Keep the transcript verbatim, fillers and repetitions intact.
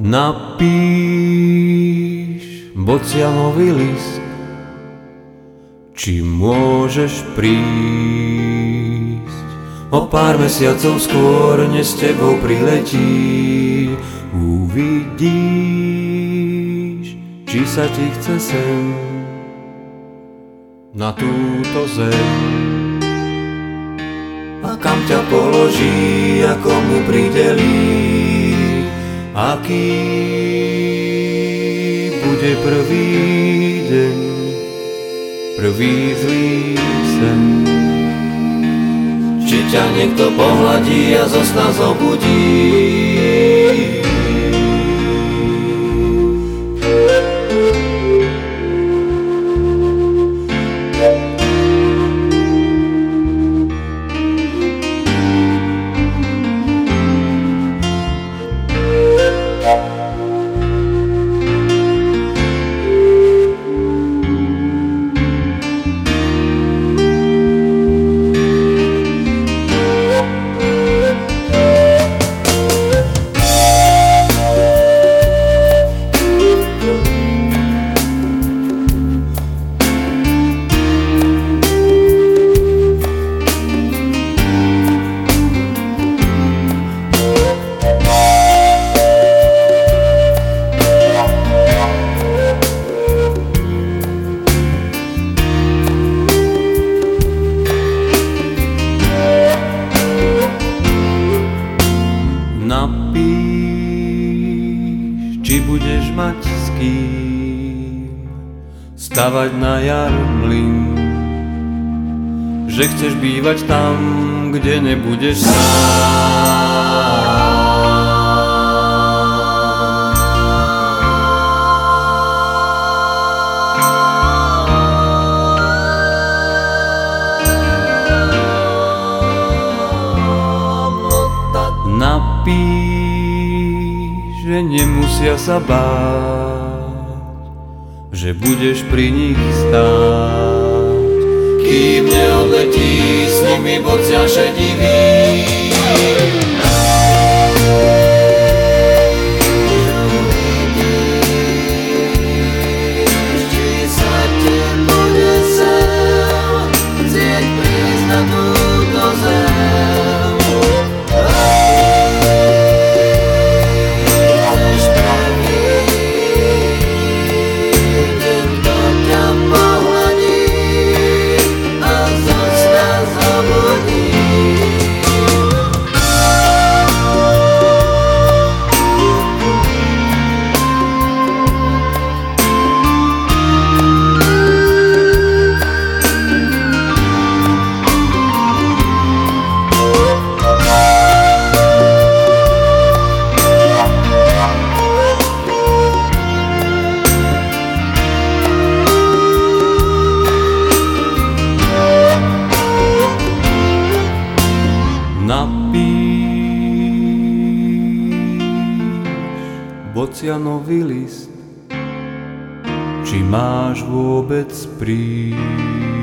Napíš bocianový list, či môžeš prísť. O pár mesiacov skôr, než s tebou priletí, uvidíš, či sa ti chce sem na túto zem. A kam ťa položí, a komu pridelí, aký bude prvý deň, prvý zlý sen. Či ťa niekto pohľadí a zo sna zobudí. Napíš, či budeš mať s kým stavať na jar mlyn, že chceš bývať tam, kde nebudeš sám. Napíš, že nemusia sa báť, že budeš pri nich stáť, kým neodletí s nimi bocia šedivý. Napíš bocianový list, či máš vôbec prísť.